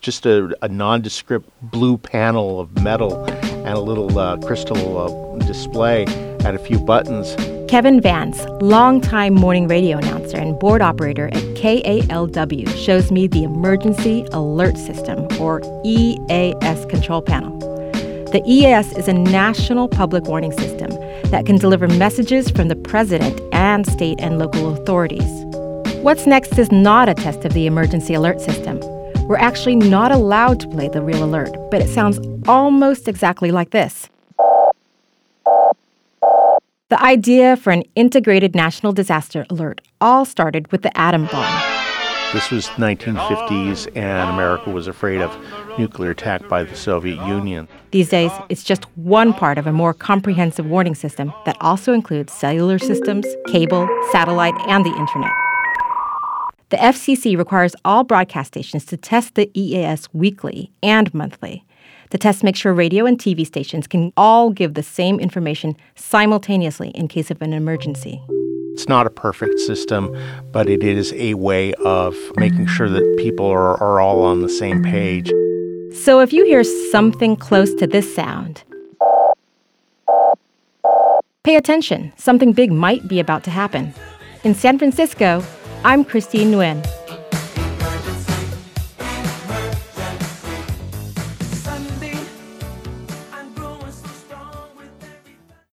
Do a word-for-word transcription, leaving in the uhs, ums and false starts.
just a, a nondescript blue panel of metal and a little uh, crystal uh, display and a few buttons. Kevin Vance, longtime morning radio announcer and board operator at K A L W, shows me the Emergency Alert System, or E A S control panel. The E A S is a national public warning system that can deliver messages from the president and state and local authorities. What's next is not a test of the Emergency Alert System. We're actually not allowed to play the real alert, but it sounds almost exactly like this. The idea for an integrated national disaster alert all started with the atom bomb. This was nineteen fifties, and America was afraid of nuclear attack by the Soviet Union. These days, it's just one part of a more comprehensive warning system that also includes cellular systems, cable, satellite, and the internet. The F C C requires all broadcast stations to test the E A S weekly and monthly. The test makes sure radio and T V stations can all give the same information simultaneously in case of an emergency. It's not a perfect system, but it is a way of making sure that people are, are all on the same page. So if you hear something close to this sound, pay attention. Something big might be about to happen. In San Francisco, I'm Christine Nguyen.